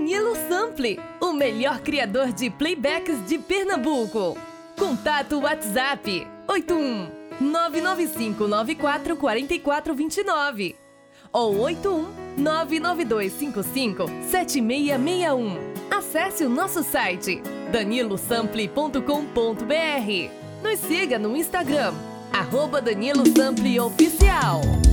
Danilo Sample, o melhor criador de playbacks de Pernambuco. Contato WhatsApp 81 99594 4429 ou 81 99255 7661. Acesse o nosso site danilosample.com.br. Nos siga no Instagram @DaniloSample Oficial.